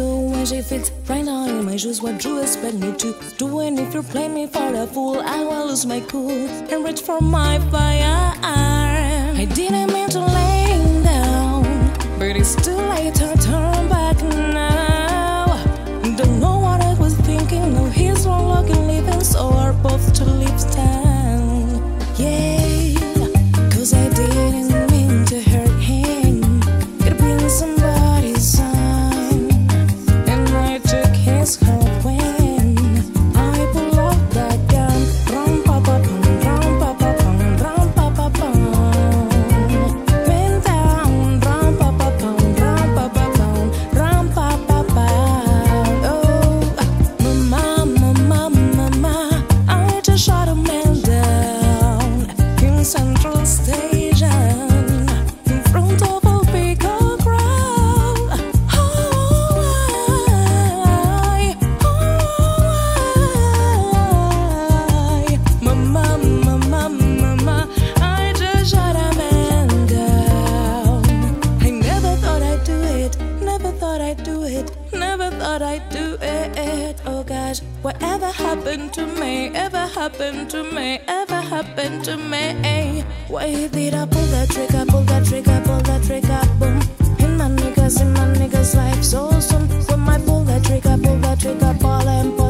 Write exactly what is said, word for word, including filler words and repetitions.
way she fits right now in my shoes. What you expect me to do? And if you play me for a fool, I will lose my cool and reach for my fire. I didn't mean to lay down, but it's too late to turn back now. Don't know what I was thinking. No, he's wrong looking, leaving, so are both to leave town. Yeah, cause I didn't mean to hurt him. Could've been somebody's son, and I took his heart when I pulled out that gun. Rum pa pa pum, rum pa pa pum, rum pa pa pum. Man down, rum pa pa pum, rum pa pa pum, rum pa pa pa. Oh, mama, mama, mama, I just shot a man down in Central Station in front of a big crowd. Oh, I, oh, I, mama, mama, mama, I just shot a man down. I never thought I'd do it, never thought I'd do it, never thought I'd do it. Oh gosh, whatever happened to me, ever happened to me, ever happened to me? Why did I pull that trigger, pull that trigger, pull that trigger, boom? In my niggas, in my niggas' life so soon. When I pull that trigger, pull that trigger, ball and ball.